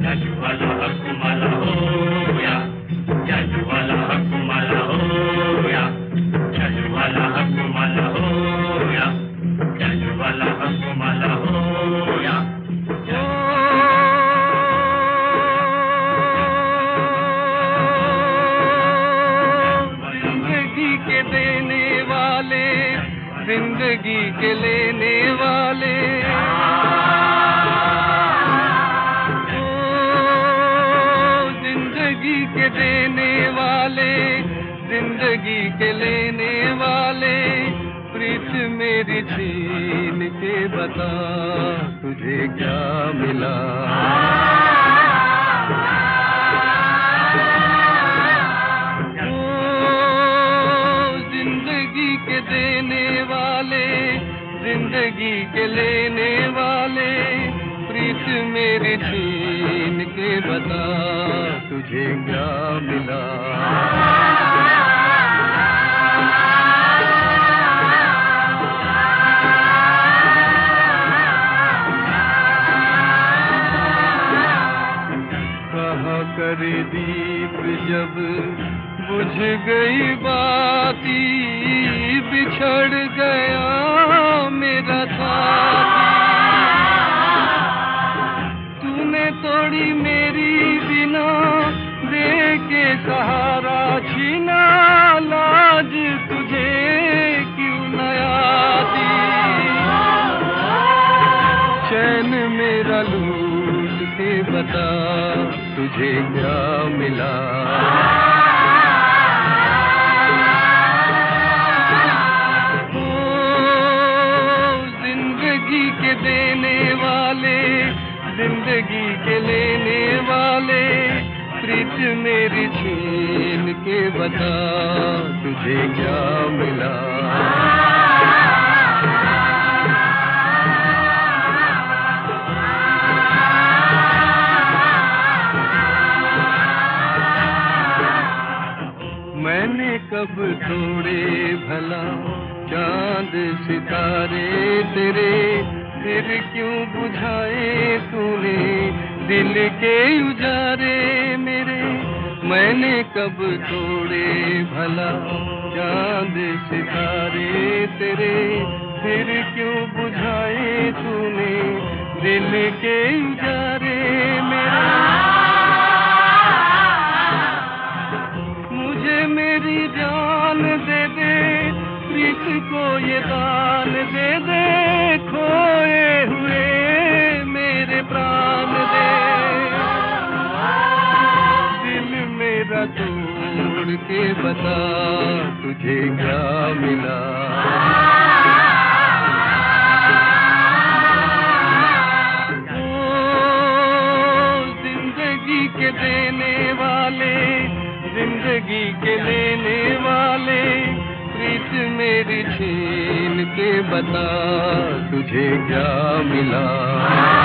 Jajwala hakumala hoya, Jajwala hakumala hoya, Jajwala hakumala hoya, Jajwala hakumala hoya. जिंदगी के देने वाले, जिंदगी के लेने वाले, जिंदगी के देने वाले, जिंदगी के लेने वाले, प्रीत मेरी छीन के बता तुझे क्या मिला। जिंदगी के देने वाले, जिंदगी के लेने वाले, प्रीत मेरी छीन के बता तुझे क्या मिला। कहा करे दीप जब बुझ गई बाती, बिछड़ गया मेरा साथी। तूने तोड़ी मेरी बिना, दे के सहारा छीना, लाज तुझे क्यों न आती। चैन मेरा लूट के बता तुझे क्या मिला। जिंदगी के देने वाले, जिंदगी के लेने वाले, प्रीत मेरी छीन के बता तुझे क्या मिला। मैंने कब तोड़े भला चांद सितारे तेरे, फिर क्यों बुझाए तूने दिल के उजारे मेरे। मैंने कब तोड़े भला चांद सितारे तेरे, फिर क्यों बुझाए तूने दिल के उजारे मेरे। मुझे मेरी जान दे दे, प्रीत को ये दान दे दे, खोए हुए मेरे प्राण दे। दिल मेरा तोड़ के बता तुझे क्या मिला। जिंदगी के देने वाले, जिंदगी के लेने वाले, प्रीत मेरी छीन के बता तुझे क्या मिला।